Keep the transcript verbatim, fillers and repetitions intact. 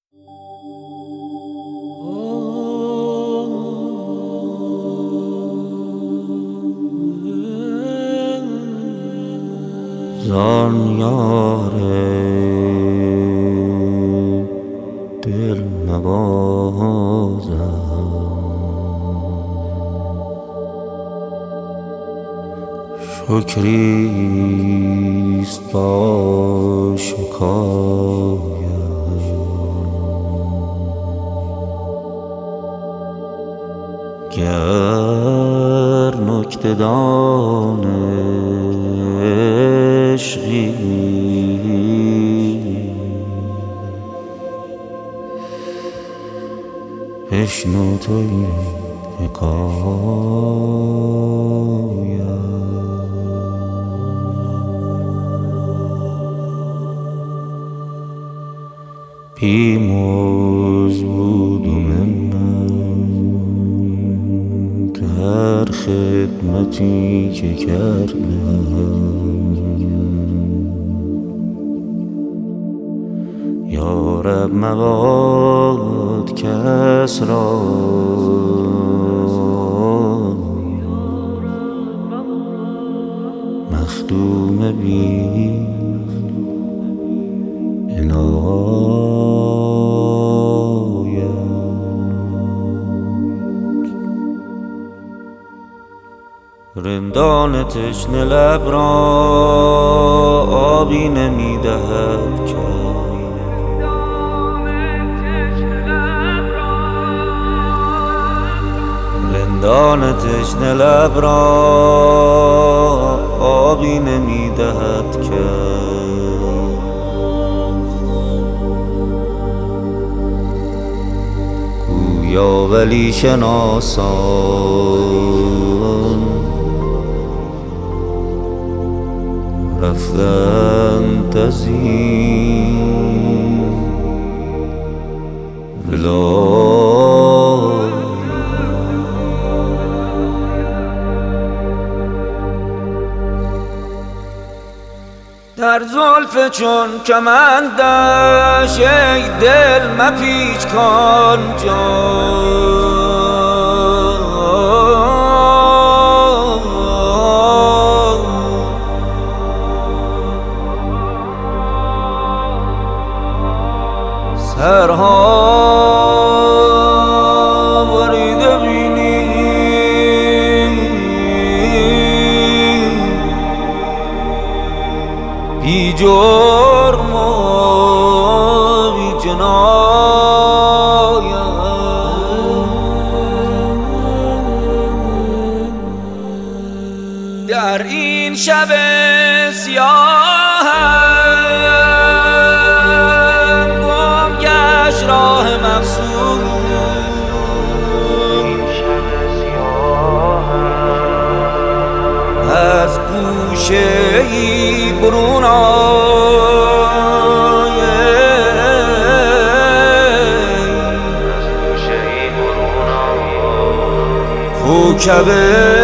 زان یار دل نوازم شکریست با شکایت گر نکته دان عشقی بشنو تو این حکایت. بیمرز بودم من در خدمتی که کردم، یا رب مباد کس را مخدوم بی عنایت. رندان تشنه لب را آبی نمیدهد که رندان تشنه لب را آبی نمیدهد که گویا ولی شناسان رفتند از این ولایت. در زلف چون کمندش ای دل مپیچ کن جان، سرها بریده بینی بی جرم و بی جنایت. در این شب سیاهم گم گشت راه مقصود، از گوشه ای برون آید کوکب